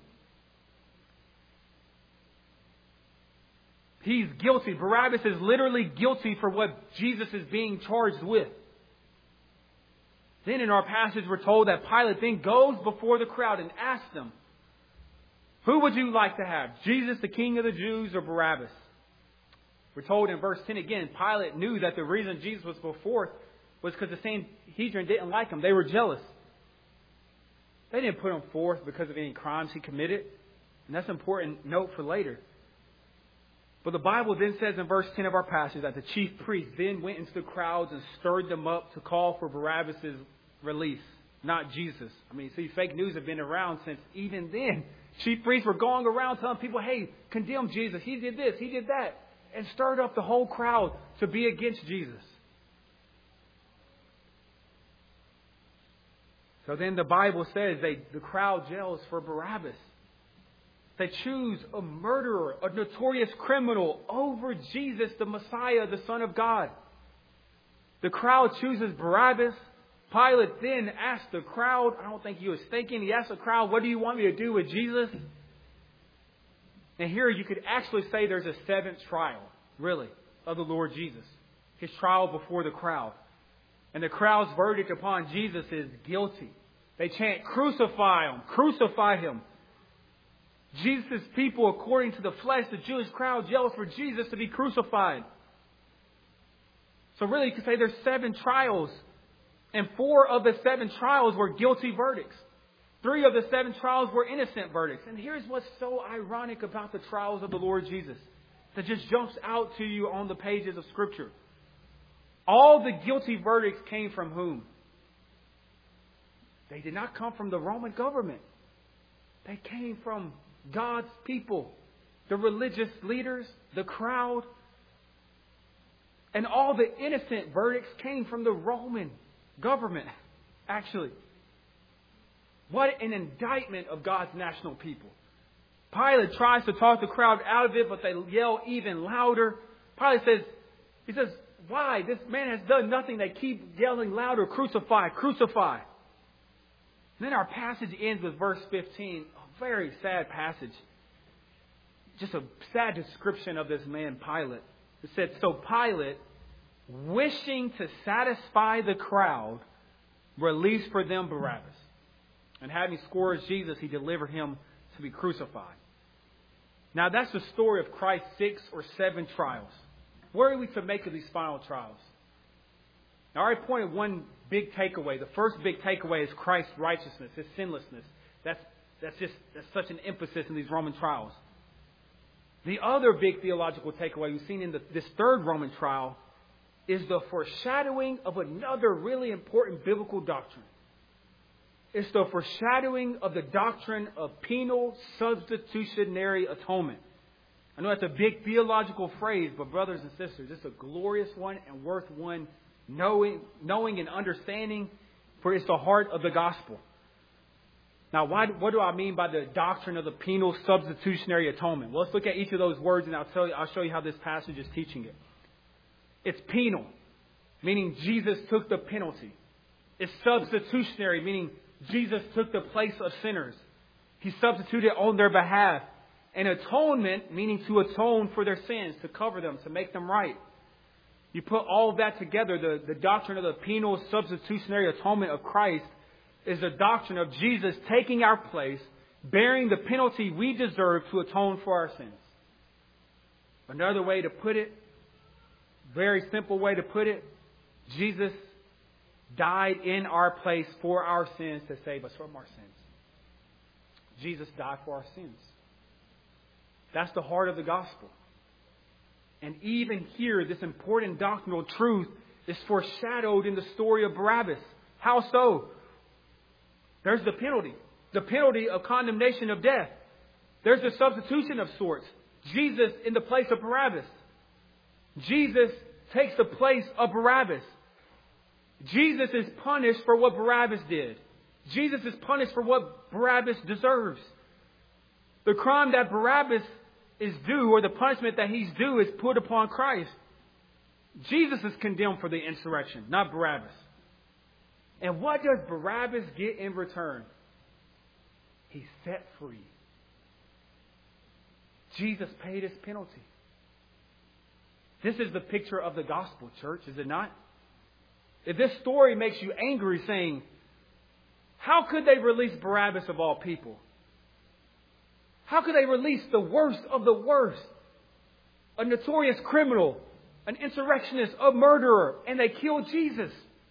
He's guilty. Barabbas is literally guilty for what Jesus is being charged with. Then in our passage we're told that Pilate then goes before the crowd and asks them, who would you like to have? Jesus, the King of the Jews, or Barabbas? We're told in verse ten again, Pilate knew that the reason Jesus was put forth was because the Sanhedrin didn't like him. They were jealous. They didn't put him forth because of any crimes he committed. And that's an important note for later. But the Bible then says in verse ten of our passage that the chief priests then went into the crowds and stirred them up to call for Barabbas' release, not Jesus. I mean, see, fake news have been around since even then. Chief priests were going around telling people, hey, condemn Jesus. He did this, he did that. And stirred up the whole crowd to be against Jesus. So then the Bible says they, the crowd yells for Barabbas. They choose a murderer, a notorious criminal over Jesus, the Messiah, the Son of God. The crowd chooses Barabbas. Pilate then asked the crowd, I don't think he was thinking, he asked the crowd, what do you want me to do with Jesus? And here you could actually say there's a seventh trial. really, of the Lord Jesus. His trial before the crowd. And the crowd's verdict upon Jesus is guilty. They chant, crucify him, crucify him. Jesus' people, according to the flesh, the Jewish crowd, yells for Jesus to be crucified. So really, you could say there's seven trials. And four of the seven trials were guilty verdicts. Three of the seven trials were innocent verdicts. And here's what's so ironic about the trials of the Lord Jesus that just jumps out to you on the pages of Scripture. All the guilty verdicts came from whom? They did not come from the Roman government. They came from God's people, the religious leaders, the crowd. And all the innocent verdicts came from the Roman government, actually. What an indictment of God's national people. Pilate tries to talk the crowd out of it, but they yell even louder. Pilate says, he says, why? This man has done nothing. They keep yelling louder, crucify, crucify. And then our passage ends with verse fifteen, a very sad passage. Just a sad description of this man, Pilate. It said, so Pilate, wishing to satisfy the crowd, released for them Barabbas. And having scourged Jesus, he delivered him to be crucified. Now that's the story of Christ's six or seven trials. What are we to make of these final trials? Now I already pointed one big takeaway. The first big takeaway is Christ's righteousness, His sinlessness. That's, that's just that's such an emphasis in these Roman trials. The other big theological takeaway we've seen in the, this third Roman trial is the foreshadowing of another really important biblical doctrine. It's the foreshadowing of the doctrine of penal substitutionary atonement. I know that's a big theological phrase, but brothers and sisters, it's a glorious one and worth one knowing, knowing and understanding, for it's the heart of the gospel. Now, why, what do I mean by the doctrine of the penal substitutionary atonement? Well, let's look at each of those words, and I'll tell you, I'll show you how this passage is teaching it. It's penal, meaning Jesus took the penalty. It's substitutionary, meaning Jesus took the place of sinners. He substituted on their behalf. And atonement, meaning to atone for their sins, to cover them, to make them right. You put all of that together, the, the doctrine of the penal substitutionary atonement of Christ is the doctrine of Jesus taking our place, bearing the penalty we deserve to atone for our sins. Another way to put it, very simple way to put it, Jesus died in our place for our sins to save us from our sins. Jesus died for our sins. That's the heart of the gospel. And even here, this important doctrinal truth is foreshadowed in the story of Barabbas. How so? There's the penalty. The penalty of condemnation of death. There's the substitution of sorts. Jesus in the place of Barabbas. Jesus takes the place of Barabbas. Jesus is punished for what Barabbas did. Jesus is punished for what Barabbas deserves. The crime that Barabbas is due, or the punishment that he's due, is put upon Christ. Jesus is condemned for the insurrection, not Barabbas. And what does Barabbas get in return? He's set free. Jesus paid his penalty. This is the picture of the gospel, church, is it not? If this story makes you angry, saying, how could they release Barabbas of all people? How could they release the worst of the worst? A notorious criminal, an insurrectionist, a murderer, and they killed Jesus.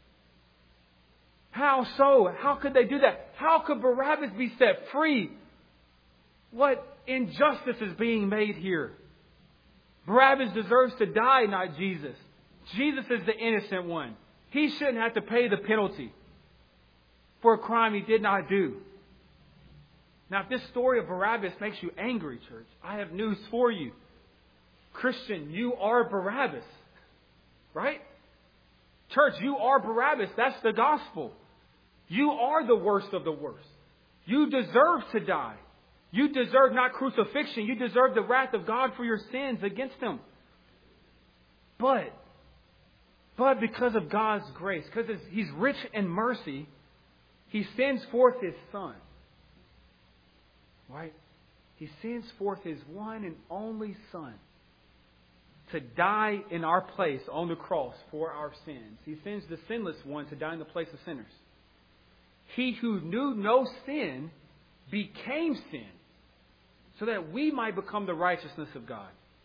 How so? How could they do that? How could Barabbas be set free? What injustice is being made here? Barabbas deserves to die, not Jesus. Jesus is the innocent one. He shouldn't have to pay the penalty for a crime he did not do. Now, if this story of Barabbas makes you angry, church, I have news for you. Christian, you are Barabbas. Right? Church, you are Barabbas. That's the gospel. You are the worst of the worst. You deserve to die. You deserve not crucifixion. You deserve the wrath of God for your sins against Him. But, but because of God's grace, because He's rich in mercy, He sends forth His Son. Right? He sends forth His one and only Son to die in our place on the cross for our sins. He sends the sinless one to die in the place of sinners. He who knew no sin became sin so that we might become the righteousness of God.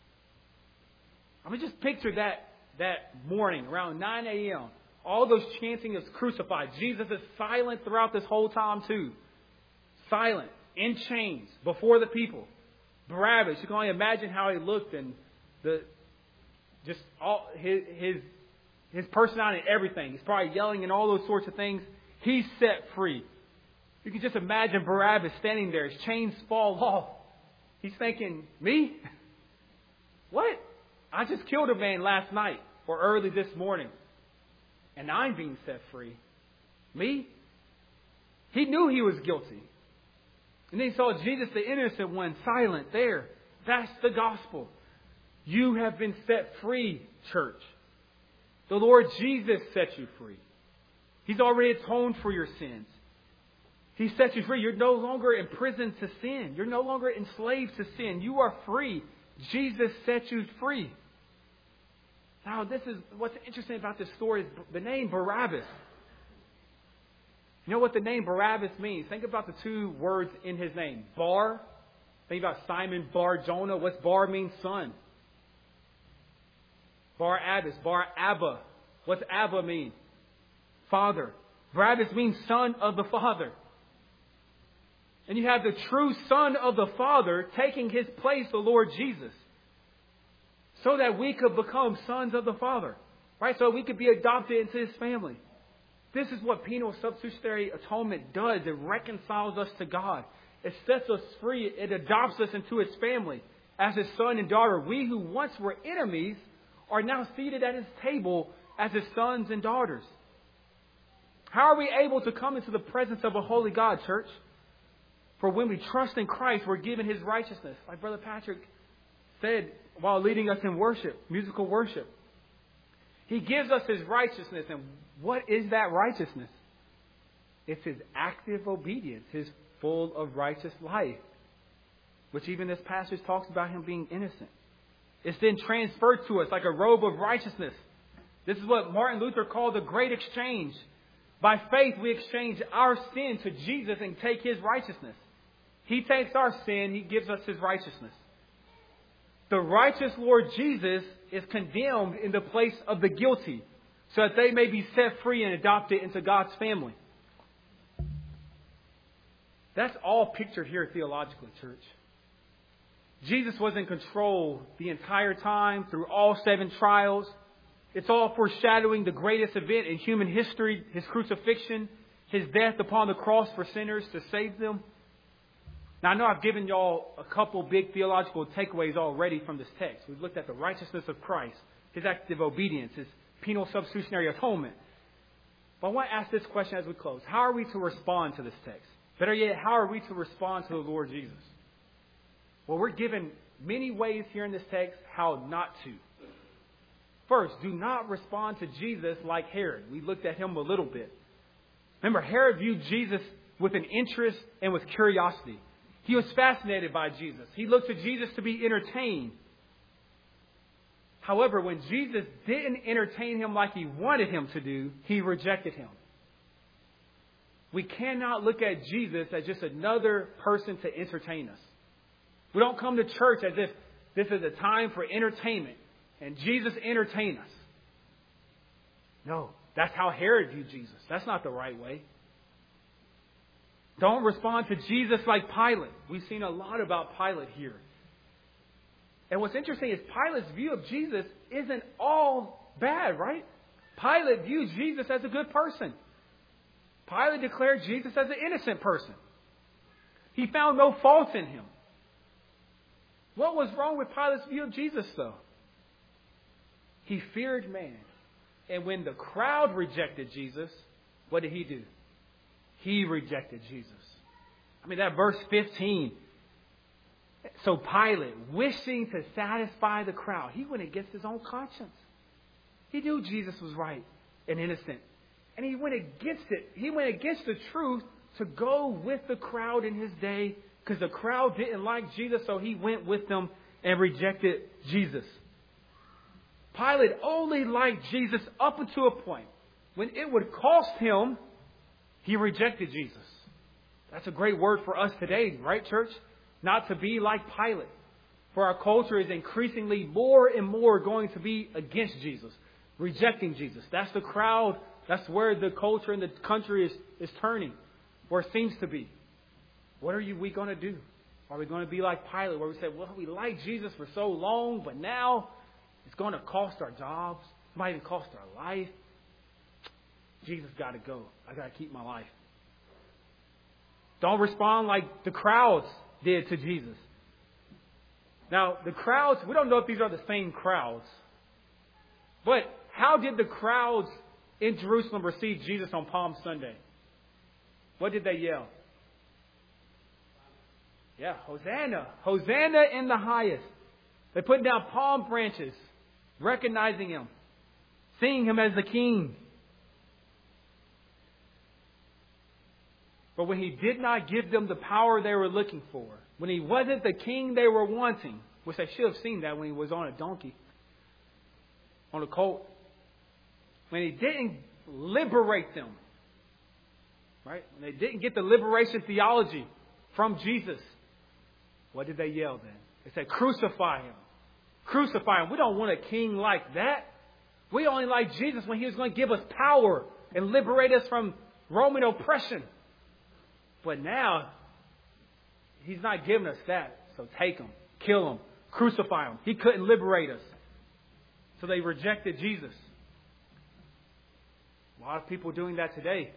I mean, just picture that that morning around nine a.m. All those chanting is crucified. Jesus is silent throughout this whole time too. Silent, in chains, before the people. Barabbas, you can only imagine how he looked and the just all his his his personality and everything. He's probably yelling and all those sorts of things. He's set free. You can just imagine Barabbas standing there. His chains fall off. He's thinking, me? What? I just killed a man last night or early this morning. And I'm being set free. Me? He knew he was guilty. And then he saw Jesus, the innocent one, silent there. That's the gospel. You have been set free, church. The Lord Jesus set you free. He's already atoned for your sins. He set you free. You're no longer in prison to sin. You're no longer enslaved to sin. You are free. Jesus set you free. Now, this is what's interesting about this story is the name Barabbas. You know what the name Barabbas means? Think about the two words in his name. Bar. Think about Simon Bar Jonah. What's Bar mean? Son. Bar Abbas. Bar Abba. What's Abba mean? Father. Barabbas means son of the Father. And you have the true Son of the Father taking his place, the Lord Jesus. So that we could become sons of the Father. Right? So we could be adopted into his family. This is what penal substitutionary atonement does. It reconciles us to God. It sets us free. It adopts us into his family as his son and daughter. We who once were enemies are now seated at his table as his sons and daughters. How are we able to come into the presence of a holy God, church? For when we trust in Christ, we're given his righteousness. Like Brother Patrick said while leading us in worship, musical worship. He gives us his righteousness. And what is that righteousness? It's his active obedience, his full of righteous life. Which even this passage talks about him being innocent. It's then transferred to us like a robe of righteousness. This is what Martin Luther called the great exchange. By faith, we exchange our sin to Jesus and take his righteousness. He takes our sin, he gives us his righteousness. The righteous Lord Jesus is condemned in the place of the guilty so that they may be set free and adopted into God's family. That's all pictured here theologically, church. Jesus was in control the entire time through all seven trials. It's all foreshadowing the greatest event in human history, his crucifixion, his death upon the cross for sinners to save them. Now, I know I've given y'all a couple big theological takeaways already from this text. We've looked at the righteousness of Christ, his active obedience, his penal substitutionary atonement. But I want to ask this question as we close. How are we to respond to this text? Better yet, how are we to respond to the Lord Jesus? Well, we're given many ways here in this text how not to. First, do not respond to Jesus like Herod. We looked at him a little bit. Remember, Herod viewed Jesus with an interest and with curiosity. He was fascinated by Jesus. He looked to Jesus to be entertained. However, when Jesus didn't entertain him like he wanted him to do, he rejected him. We cannot look at Jesus as just another person to entertain us. We don't come to church as if this is a time for entertainment and Jesus entertain us. No, that's how Herod viewed Jesus. That's not the right way. Don't respond to Jesus like Pilate. We've seen a lot about Pilate here. And what's interesting is Pilate's view of Jesus isn't all bad, right? Pilate viewed Jesus as a good person. Pilate declared Jesus as an innocent person. He found no fault in him. What was wrong with Pilate's view of Jesus, though? He feared man. And when the crowd rejected Jesus, what did he do? He rejected Jesus. I mean, that verse fifteen. So Pilate, wishing to satisfy the crowd, he went against his own conscience. He knew Jesus was right and innocent. And he went against it. He went against the truth to go with the crowd in his day because the crowd didn't like Jesus, so he went with them and rejected Jesus. Pilate only liked Jesus up until a point. When it would cost him, he rejected Jesus. That's a great word for us today, right, church? Not to be like Pilate. For our culture is increasingly more and more going to be against Jesus, rejecting Jesus. That's the crowd. That's where the culture in the country is, is turning, where it seems to be. What are you, we going to do? Are we going to be like Pilate, where we say, well, we like Jesus for so long, but now it's going to cost our jobs. It might even cost our life. Jesus got to go. I got to keep my life. Don't respond like the crowds did to Jesus. Now, the crowds, we don't know if these are the same crowds. But how did the crowds in Jerusalem receive Jesus on Palm Sunday? What did they yell? Yeah, Hosanna. Hosanna in the highest. They put down palm branches, recognizing Him, seeing Him as the King. But when He did not give them the power they were looking for, when He wasn't the King they were wanting, which they should have seen that when He was on a donkey, on a colt, when He didn't liberate them, right? When they didn't get the liberation theology from Jesus, what did they yell then? They said, crucify Him. Crucify Him. We don't want a king like that. We only like Jesus when He was going to give us power and liberate us from Roman oppression. But now, He's not giving us that. So take Him, kill Him, crucify Him. He couldn't liberate us. So they rejected Jesus. A lot of people doing that today.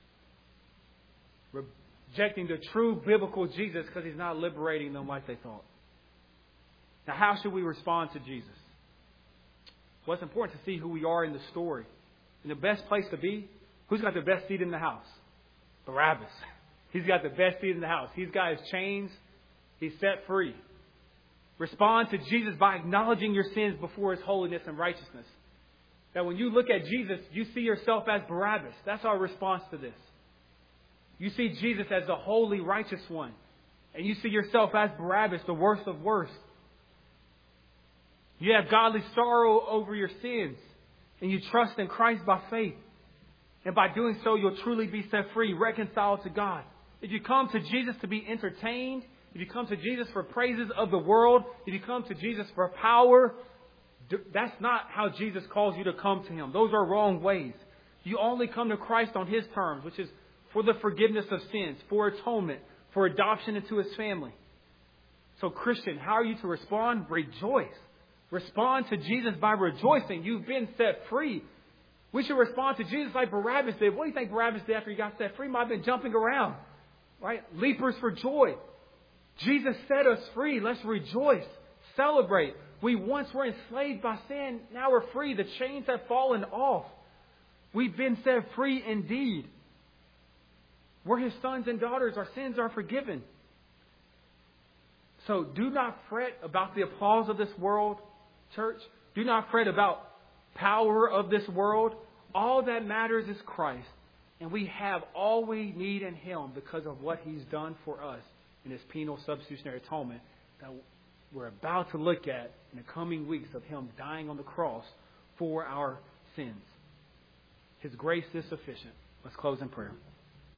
Rejecting the true biblical Jesus because He's not liberating them like they thought. Now, how should we respond to Jesus? Well, it's important to see who we are in the story. And the best place to be, who's got the best seat in the house? Barabbas. He's got the best seat in the house. He's got his chains. He's set free. Respond to Jesus by acknowledging your sins before His holiness and righteousness. That when you look at Jesus, you see yourself as Barabbas. That's our response to this. You see Jesus as the holy, righteous one. And you see yourself as Barabbas, the worst of worst. You have godly sorrow over your sins. And you trust in Christ by faith. And by doing so, you'll truly be set free, reconciled to God. If you come to Jesus to be entertained, if you come to Jesus for praises of the world, if you come to Jesus for power, that's not how Jesus calls you to come to Him. Those are wrong ways. You only come to Christ on His terms, which is for the forgiveness of sins, for atonement, for adoption into His family. So, Christian, how are you to respond? Rejoice. Respond to Jesus by rejoicing. You've been set free. We should respond to Jesus like Barabbas did. What do you think Barabbas did after he got set free? He might have been jumping around. Right? Leapers for joy. Jesus set us free. Let's rejoice. Celebrate. We once were enslaved by sin. Now we're free. The chains have fallen off. We've been set free indeed. We're His sons and daughters. Our sins are forgiven. So do not fret about the applause of this world, church. Do not fret about power of this world. All that matters is Christ. And we have all we need in Him because of what He's done for us in His penal substitutionary atonement that we're about to look at in the coming weeks of Him dying on the cross for our sins. His grace is sufficient. Let's close in prayer.